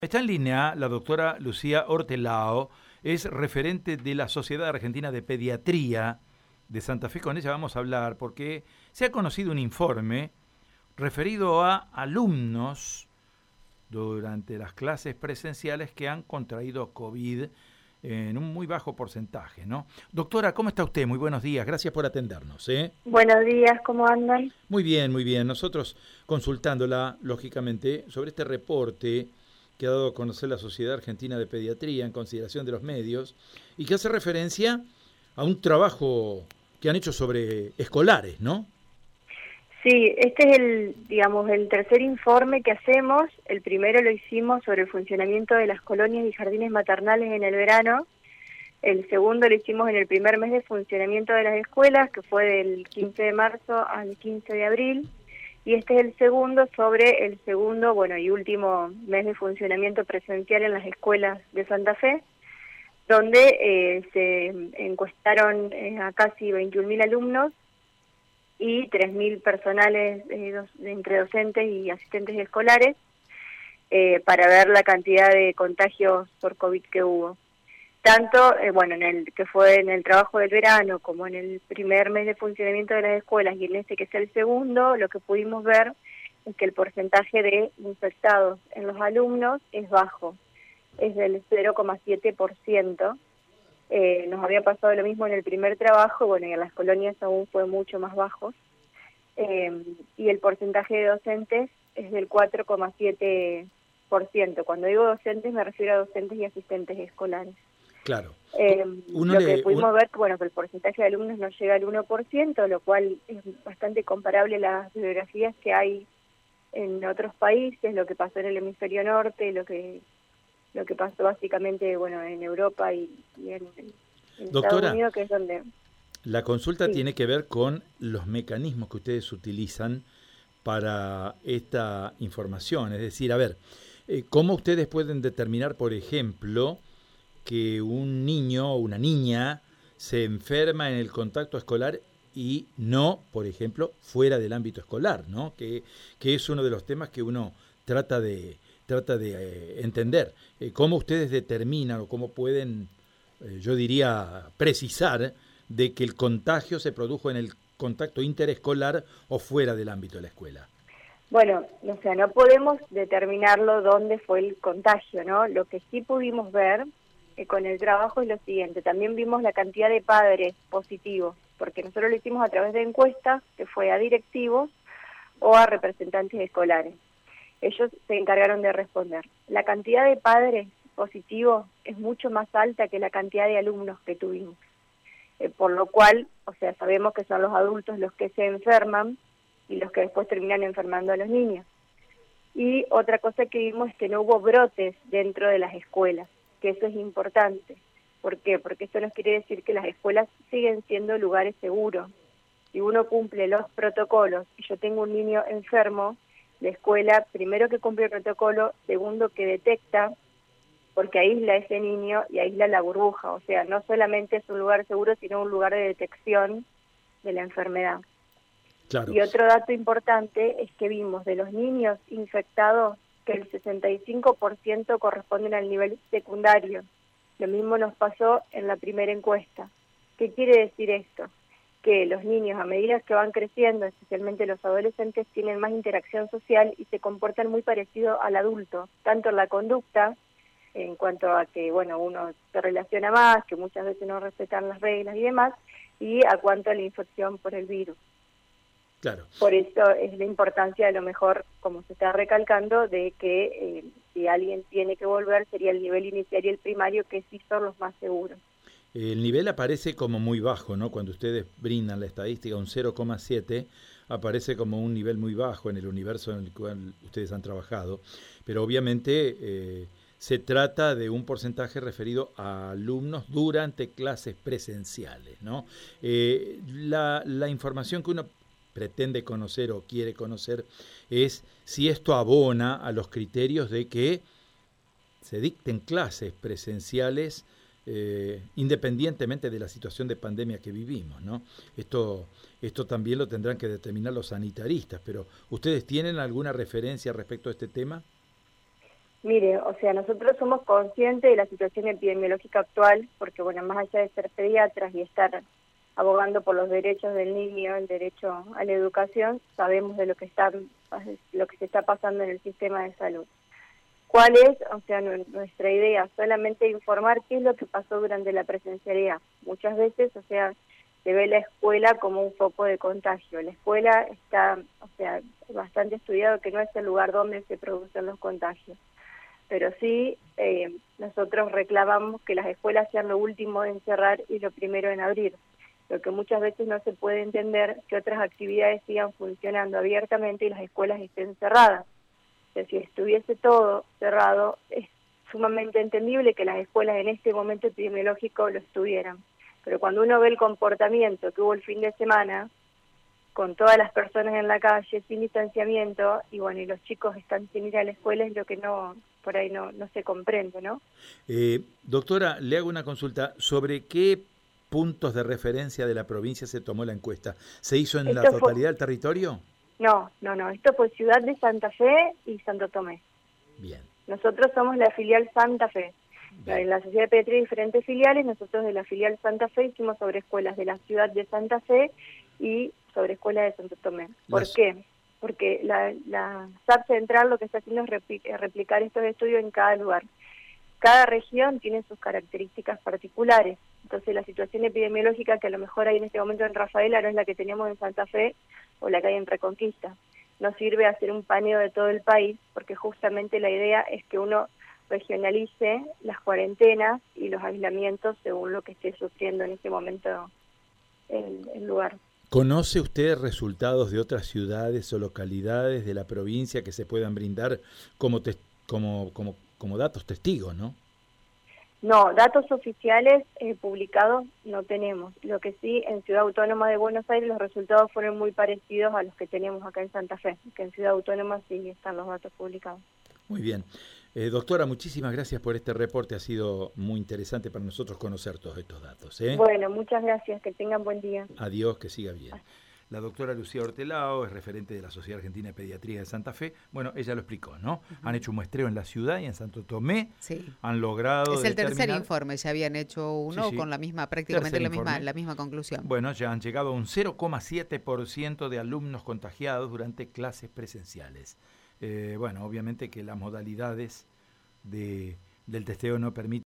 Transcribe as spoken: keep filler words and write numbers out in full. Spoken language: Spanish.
Está en línea la doctora Lucía Hortelao, es referente de la Sociedad Argentina de Pediatría de Santa Fe. Con ella vamos a hablar porque se ha conocido un informe referido a alumnos durante las clases presenciales que han contraído COVID en un muy bajo porcentaje, ¿no? Doctora, ¿cómo está usted? Muy buenos días, gracias por atendernos, ¿eh? Buenos días, ¿cómo andan? Muy bien, muy bien. Nosotros consultándola, lógicamente, sobre este reporte que ha dado a conocer la Sociedad Argentina de Pediatría en consideración de los medios y que hace referencia a un trabajo que han hecho sobre escolares, ¿no? Sí, este es el, digamos, el tercer informe que hacemos. El primero lo hicimos sobre el funcionamiento de las colonias y jardines maternales en el verano. El segundo lo hicimos en el primer mes de funcionamiento de las escuelas, que fue del quince de marzo al quince de abril. Y este es el segundo sobre el segundo, bueno, y último mes de funcionamiento presencial en las escuelas de Santa Fe, donde eh, se encuestaron eh, a casi veintiún mil alumnos y tres mil personales eh, dos, entre docentes y asistentes escolares eh, para ver la cantidad de contagios por COVID que hubo. Tanto, eh, bueno, en el que fue en el trabajo del verano como en el primer mes de funcionamiento de las escuelas y en este que es el segundo, lo que pudimos ver es que el porcentaje de infectados en los alumnos es bajo, es del cero coma siete por ciento. Eh, nos había pasado lo mismo en el primer trabajo, bueno, y en las colonias aún fue mucho más bajo. Eh, y el porcentaje de docentes es del cuatro coma siete por ciento. Cuando digo docentes me refiero a docentes y asistentes escolares. Claro. Eh, Uno lo le, que pudimos un... ver, bueno, que el porcentaje de alumnos no llega al uno por ciento, lo cual es bastante comparable a las bibliografías que hay en otros países, lo que pasó en el hemisferio norte, lo que lo que pasó básicamente, bueno, en Europa y, y en, en Doctora, Estados Unidos, que es donde... La consulta Sí. tiene que ver con los mecanismos que ustedes utilizan para esta información. Es decir, a ver, eh, ¿cómo ustedes pueden determinar, por ejemplo, que un niño o una niña se enferma en el contacto escolar y no, por ejemplo, fuera del ámbito escolar, ¿no? Que, que es uno de los temas que uno trata de, trata de eh, entender. Eh, ¿Cómo ustedes determinan o cómo pueden, eh, yo diría, precisar de que el contagio se produjo en el contacto interescolar o fuera del ámbito de la escuela? Bueno, o sea, no podemos determinarlo dónde fue el contagio, ¿no? Lo que sí pudimos ver eh, con el trabajo es lo siguiente. También vimos la cantidad de padres positivos, porque nosotros lo hicimos a través de encuestas, que fue a directivos o a representantes escolares. Ellos se encargaron de responder. La cantidad de padres positivos es mucho más alta que la cantidad de alumnos que tuvimos. Eh, por lo cual, o sea, sabemos que son los adultos los que se enferman y los que después terminan enfermando a los niños. Y otra cosa que vimos es que no hubo brotes dentro de las escuelas, que eso es importante. ¿Por qué? Porque eso nos quiere decir que las escuelas siguen siendo lugares seguros. Si uno cumple los protocolos y yo tengo un niño enfermo, la escuela, primero que cumple el protocolo, segundo que detecta, porque aísla a ese niño y aísla la burbuja. O sea, no solamente es un lugar seguro, sino un lugar de detección de la enfermedad. Claro. Y otro dato importante es que vimos de los niños infectados que el sesenta y cinco por ciento corresponden al nivel secundario. Lo mismo nos pasó en la primera encuesta. ¿Qué quiere decir esto? Que los niños, a medida que van creciendo, especialmente los adolescentes, tienen más interacción social y se comportan muy parecido al adulto, tanto en la conducta, en cuanto a que, bueno, uno se relaciona más, que muchas veces no respetan las reglas y demás, y a cuanto a la infección por el virus. Claro. Por eso es la importancia, a lo mejor, como se está recalcando, de que eh, si alguien tiene que volver, sería el nivel inicial y el primario, que sí son los más seguros. El nivel aparece como muy bajo, ¿no? Cuando ustedes brindan la estadística, un cero coma siete, aparece como un nivel muy bajo en el universo en el cual ustedes han trabajado, pero obviamente eh, se trata de un porcentaje referido a alumnos durante clases presenciales, ¿no? Eh, la, la información que uno pretende conocer o quiere conocer es si esto abona a los criterios de que se dicten clases presenciales eh, independientemente de la situación de pandemia que vivimos, ¿no? Esto, esto también lo tendrán que determinar los sanitaristas, pero ¿ustedes tienen alguna referencia respecto a este tema? Mire, o sea, nosotros somos conscientes de la situación epidemiológica actual, porque bueno, más allá de ser pediatras y estar abogando por los derechos del niño, el derecho a la educación, sabemos de lo que está, lo que se está pasando en el sistema de salud. ¿Cuál es, o sea, nuestra idea? Solamente informar qué es lo que pasó durante la presencialidad. Muchas veces, o sea, se ve la escuela como un foco de contagio. La escuela está, o sea, bastante estudiado que no es el lugar donde se producen los contagios. Pero sí, eh, nosotros reclamamos que las escuelas sean lo último en cerrar y lo primero en abrir. Lo que muchas veces no se puede entender que otras actividades sigan funcionando abiertamente y las escuelas estén cerradas. O sea, si estuviese todo cerrado, es sumamente entendible que las escuelas en este momento epidemiológico lo estuvieran. Pero cuando uno ve el comportamiento que hubo el fin de semana, con todas las personas en la calle, sin distanciamiento, y bueno, y los chicos están sin ir a la escuela, es lo que no, por ahí no, no se comprende, ¿no? Eh, doctora, le hago una consulta. ¿Sobre qué puntos de referencia de la provincia se tomó la encuesta? ¿Se hizo en la Esto fue, totalidad del territorio? No, no, no. Esto fue Ciudad de Santa Fe y Santo Tomé. Bien. Nosotros somos la filial Santa Fe. Bien. En la Sociedad de Pediatría hay diferentes filiales. Nosotros de la filial Santa Fe hicimos sobre escuelas de la Ciudad de Santa Fe y sobre escuelas de Santo Tomé. ¿Por Las... qué? Porque la, la S A P Central lo que está haciendo es repli- replicar estos estudios en cada lugar. Cada región tiene sus características particulares. Entonces la situación epidemiológica que a lo mejor hay en este momento en Rafaela no es la que teníamos en Santa Fe o la que hay en Reconquista. No sirve hacer un paneo de todo el país porque justamente la idea es que uno regionalice las cuarentenas y los aislamientos según lo que esté sufriendo en este momento el, el lugar. ¿Conoce usted resultados de otras ciudades o localidades de la provincia que se puedan brindar como, te, como, como, como datos testigos, no? No, datos oficiales eh, publicados no tenemos. Lo que sí, en Ciudad Autónoma de Buenos Aires los resultados fueron muy parecidos a los que tenemos acá en Santa Fe, que en Ciudad Autónoma sí están los datos publicados. Muy bien. Eh, doctora, muchísimas gracias por este reporte. Ha sido muy interesante para nosotros conocer todos estos datos, ¿eh? Bueno, muchas gracias. Que tengan buen día. Adiós, que siga bien. La doctora Lucía Hortelao es referente de la Sociedad Argentina de Pediatría de Santa Fe. Bueno, ella lo explicó, ¿no? Uh-huh. Han hecho un muestreo en la ciudad y en Santo Tomé. Sí. Han logrado Es el determinar... tercer informe, ya habían hecho uno sí, sí. con la misma, prácticamente la misma, la misma conclusión. Bueno, ya han llegado a un cero coma siete por ciento de alumnos contagiados durante clases presenciales. Eh, bueno, obviamente que las modalidades de, del testeo no permiten